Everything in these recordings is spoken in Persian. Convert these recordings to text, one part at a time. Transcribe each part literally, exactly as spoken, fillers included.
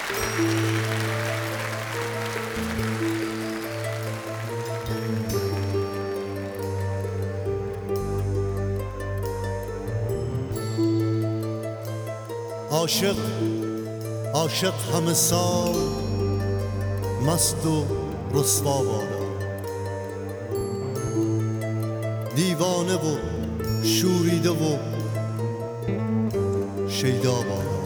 عاشق عاشق همه سال مست و رسوا بادا، دیوانه و شوریده و شیدا بادا.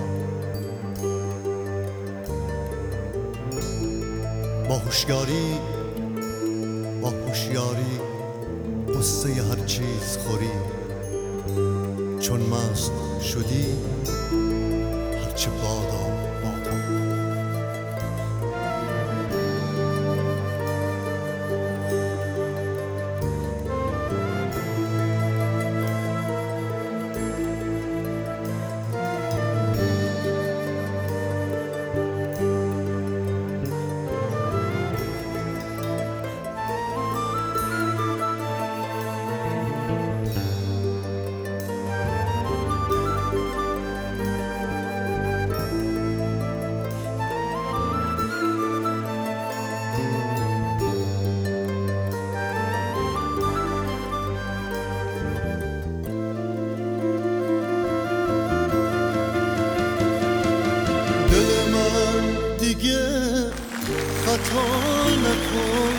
با هوشیاری با هوشیاری قصه هر چیز خوری، چون مست شدی هرچه بادا بادا. دیگه خطا نکن،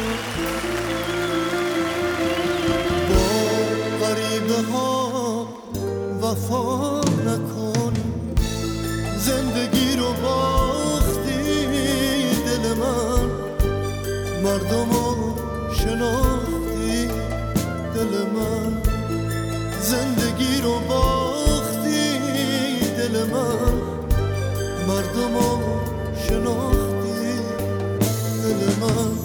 با غریبه ها وفا نکن. زندگی رو باختی دل من، مردم رو شناختی دل من. زندگی رو باختی دل من، مردم رو شناختی دل من.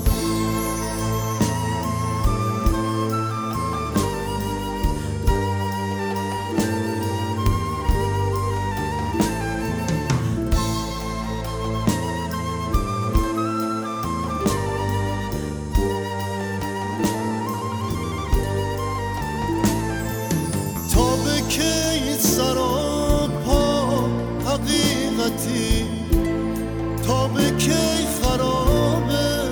تا به کی سراپا حقیقتی، تا به کی خراب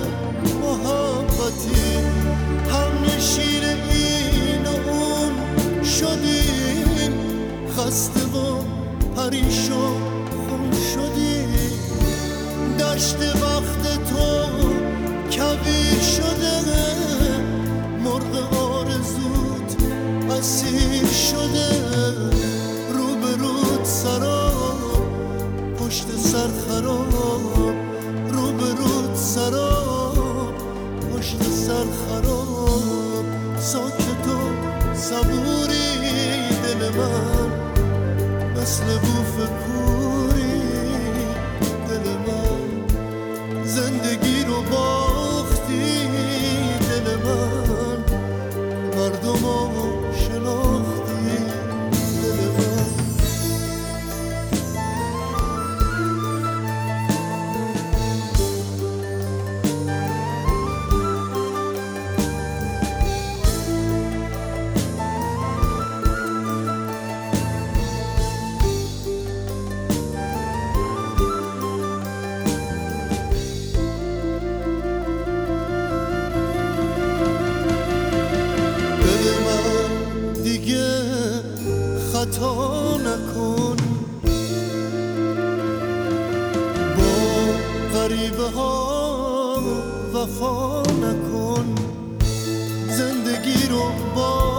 محبتی. همنشین این و اون شدیم، خسته و پریشان خون شدیم. دشت وقت تو کویر شده، مرغ آرزوت اسیر شده. رو به رود سراب، پشت سر خراب. رو به رود سراب، پشت سر خراب. ساکت و صبوری دل من، مثل بوف کوری دل من. زندگی رو باختی دل من، مردم رو شناختی دل من. خطا نکن، با غریبه ها وفا نکن. زندگی رو با